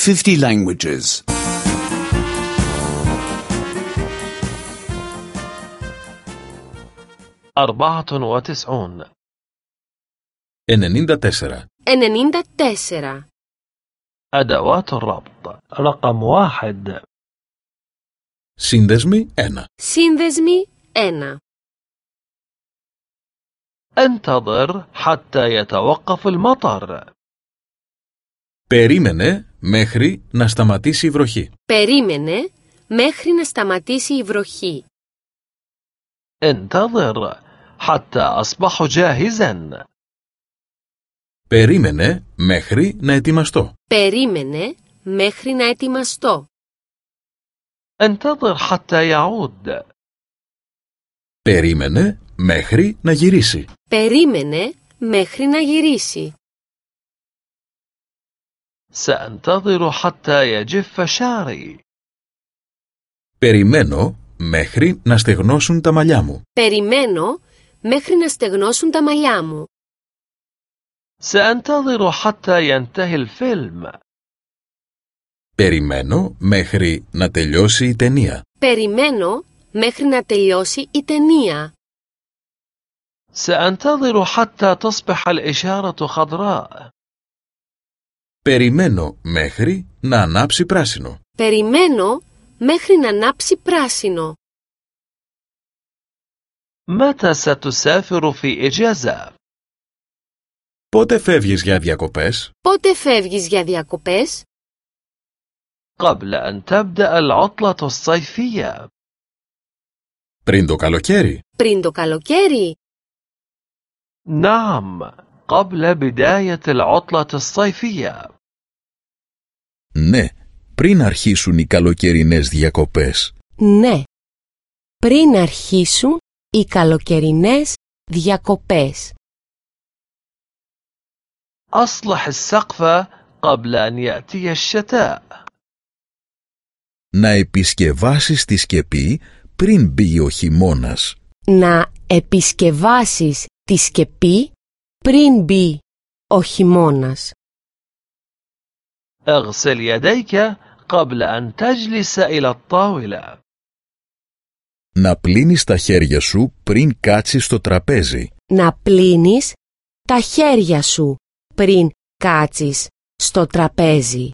50 languages. 94 94. 94. أدوات الربط. رقم 1. Σύνδεσμοι 1. Σύνδεσμοι 1. انتظر حتى يتوقف المطر. Περίμενε μέχρι να σταματήσει η βροχή. Περίμενε μέχρι να σταματήσει η βροχή. انتظر حتى أصبح جاهزا. Περίμενε μέχρι να ετοιμαστώ. Περίμενε μέχρι να ετοιμαστώ. انتظر حتى يعود. Περίμενε μέχρι να γυρίσει. Περίμενε μέχρι να γυρίσει. سأنتظر حتى يجف شعري. Περιμένω μέχρι να στεγνώσουν τα μαλλιά μου. Περιμένω μέχρι να στεγνώσουν τα μαλλιά μου. سأنتظر حتى ينتهي الفيلم. Περιμένω μέχρι να τελειώσει η ταινία. Περιμένω μέχρι να τελειώσει η ταινία. سأنتظر حتى تصبح الإشارة خضراء. Περιμένω μέχρι να ανάψει πράσινο. Περιμένω μέχρι να ανάψει πράσινο. متى ستسافر في إجازة؟ Πότε φεύγεις για διακοπές? Πότε φεύγεις για διακοπές? قبل أن تبدأ العطلة الصيفية. Πριν το καλοκαίρι? Πριν το καλοκαίρι? نعم، قبل بداية العطلة الصيفية. Ναι, πριν αρχίσουν οι καλοκαιρινές διακοπές. Ναι, πριν αρχίσουν οι καλοκαιρινές διακοπές. أصلح السقف قبل أن يأتي الشتاء. Να επισκευάσεις τη σκεπή πριν μπει ο χειμώνας. Να επισκευάσεις τη σκεπή πριν μπει ο χειμώνας. اغسل يديك قبل أن تجلس إلى الطاولة. Να πλύνεις τα χέρια σου πριν κάτσεις στο τραπέζι. Να πλύνεις τα χέρια σου πριν κάτσεις στο τραπέζι.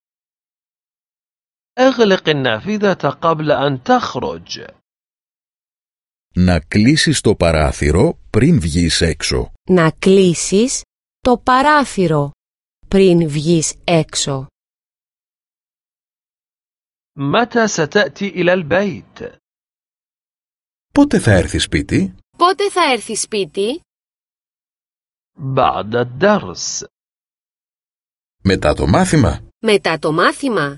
اغلق النافذة قبل أن تخرج. Να κλείσεις το παράθυρο πριν βγεις έξω. Να κλείσεις το παράθυρο πριν βγεις έξω. متى ستأتي إلى البيت؟ Πότε θα έρθει σπίτι? Πότε θα έρθει σπίτι? بعد الدرس. Μετά το μάθημα? Μετά το μάθημα?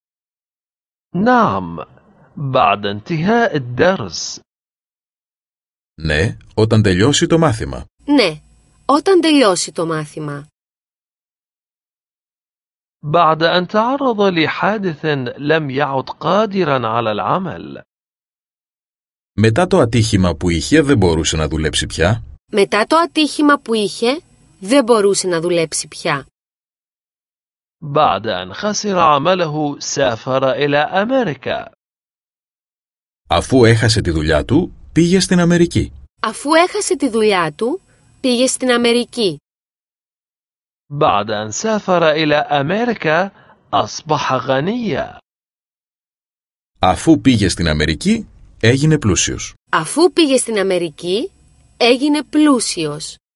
نعم، بعد انتهاء الدرس. Ναι, όταν τελειώσει το μάθημα. Ναι, όταν τελειώσει το μάθημα. بعد أن تعرض لحادث لم يعد قادرا على العمل. Μετά το ατύχημα που είχε δεν μπορούσε να δουλέψει πια. Μετά το ατύχημα που είχε δεν μπορούσε να δουλέψει πια. بعد أن خسر عمله سافر إلى أمريكا. Αφού έχασε τη δουλειά του, πήγε στην Αμερική. Αφού έχασε τη δουλειά του, πήγε στην Αμερική. بعد أن سافر إلى أمريكا أصبح غنيا. Αφού πήγε στην Αμερική, έγινε πλούσιος. Αφού πήγε στην Αμερική, έγινε πλούσιος.